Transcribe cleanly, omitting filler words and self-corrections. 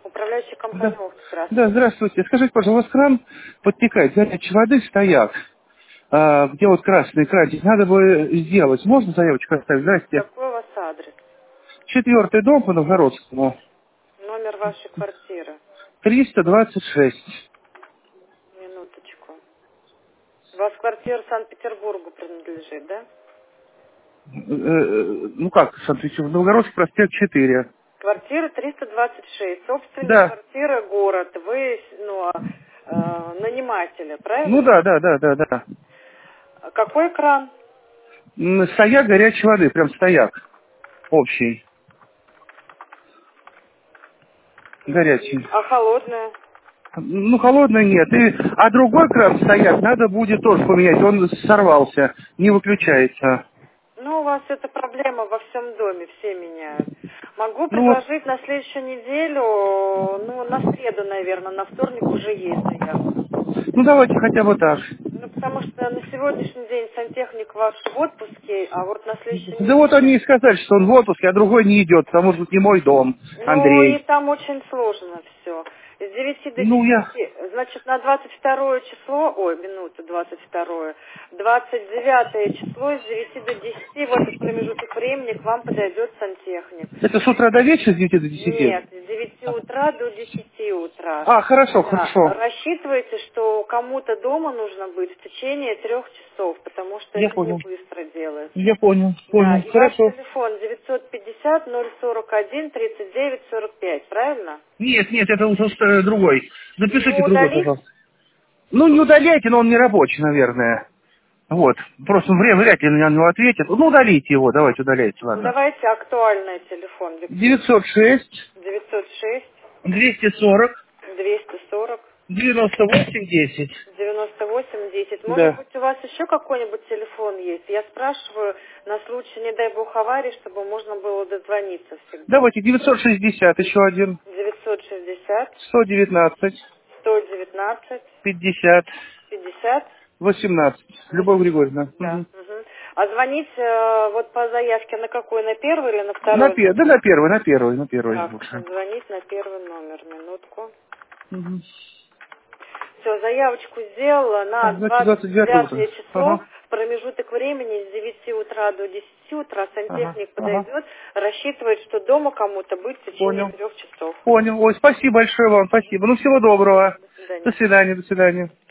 Управляющая компания Да. ОХТ, здравствуйте. Да, здравствуйте. Скажите, пожалуйста, у вас кран подтекает, горячей воды стоят, где вот красный кранчик, надо бы сделать. Можно заявочку оставить? Здрасте. Какой у вас адрес? 4-й дом по Новгородскому. Номер вашей квартиры. 326. Минуточку. У вас квартира Санкт-Петербургу принадлежит, да? Ну как, смотрите, в Новгородский проспект 4. Квартира 326. Собственник Да. квартиры город. Вы, наниматели, Ну правильно? да, да, да, да, да. А какой кран? Стояк горячей воды, прям стояк. Общий. Горячий. А холодная? Ну, холодной нет. А другой кран стояк надо будет тоже поменять. Он сорвался, не выключается. Ну, у вас это проблема во всем доме, все меняют. Могу Ну вот, предложить на следующую неделю, на среду, наверное, на вторник уже есть заявка. ну давайте хотя бы так. Ну, потому что на сегодняшний день сантехник ваш в отпуске, а вот на следующей Да вот они неделе... и сказали, что он в отпуске, а другой не идет, потому что это не мой дом, Ну, и Андрей. там очень сложно все. С 9 до Ну я... 10, значит, на 22 число, минуту, 22, 29 число с 9 до 10, в этот промежуток времени к вам подойдет сантехник. Это с утра до вечера с 9 до 10? Нет, с 9 утра до 10 утра. А, хорошо, Да, хорошо. рассчитывайте, что кому-то дома нужно быть в течение 3 часов, потому что Я это не понял. быстро делается. Я понял, Да, понял. и ваш Хорошо. телефон 950-041-39-45, правильно? Нет, нет, это уже другой. Ну, Запишите другой, удалить? пожалуйста. Ну, не удаляйте, но он не рабочий, наверное. Вот. Просто вряд ли на него ответят. Ну, удалите его, давайте удаляйте, Ну, ладно. давайте актуальный телефон, Виктор. 906 906 240 240 98 10. 98 10. Может Да. быть, у вас еще какой-нибудь телефон есть? Я спрашиваю на случай, не дай бог, аварии, чтобы можно было дозвониться всегда. Давайте 960 еще один. 960 119 119 50 50 18. Любовь 18. Григорьевна. Да. Мгм. Мгм. А звонить вот по заявке на какой? На первый или на На, второй номер? да на первый Так, лучше. звонить на первый номер. Минутку. Мгм. Все, заявочку сделала на Так, значит, 29 утро. 29 число, Ага, промежуток времени с 9 утра до 10 утра ага, сантехник ага. подойдет, рассчитывает, что дома кому-то быть в течение Понял. 3 часов. Понял. Ой, спасибо большое вам, спасибо. Ну, всего доброго. До свидания. До свидания, до свидания.